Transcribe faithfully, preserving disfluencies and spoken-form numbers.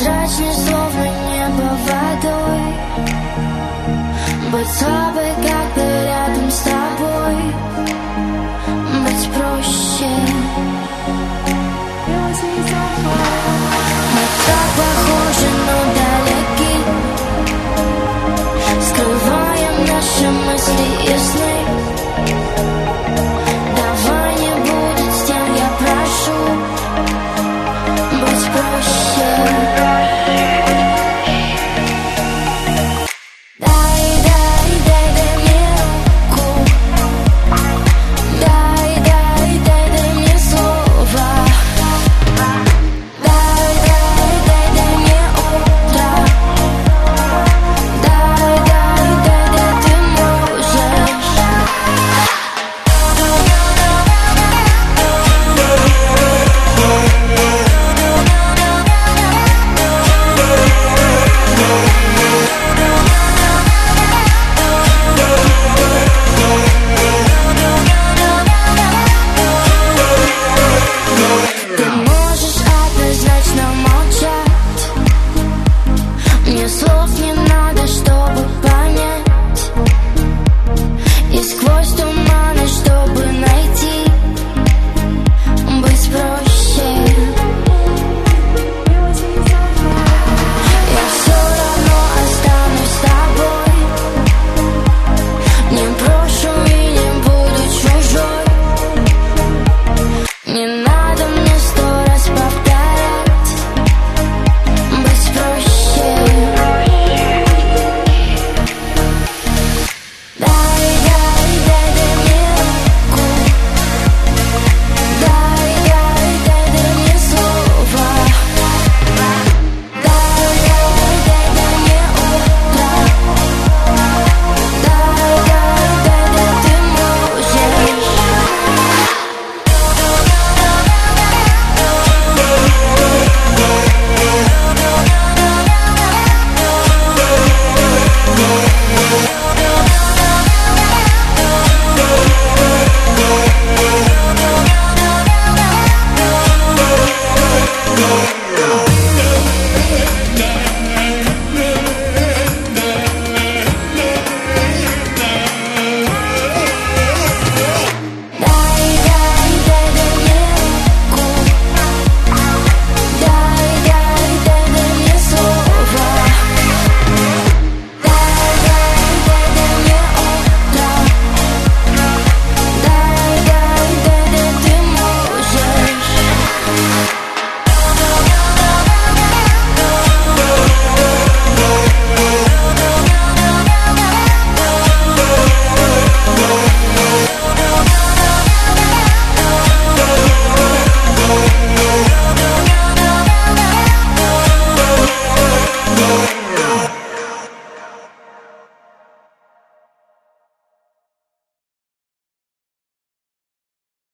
Прозрачный, словно небо водой. Быть слабой, когда рядом с тобой. Быть проще. Мы так похожи, но далеки. Скрываем наши мысли и сны. Давай не будет стен, я прошу. Быть проще. Дай, дай, дай, дай мне руку. Дай, дай, дай, дай мне слово. Дай, дай, дай, дай мне утро. Дай, дай, дай, дай, ты можешь. Ты можешь однозначно молчать. Мне слов не надо, чтобы понять. И сквозь туманы, чтобы найти. Быть проще. Я все равно останусь с тобой. Не брошу и не буду чужой. Не надо мне сто раз повторять. Быть проще. Дай, дай, дай, дай мне руку. Дай, дай, дай, дай мне слово. Дай, дай, дай, дай мне утро. Дай, дай, дай, дай, ты можешь.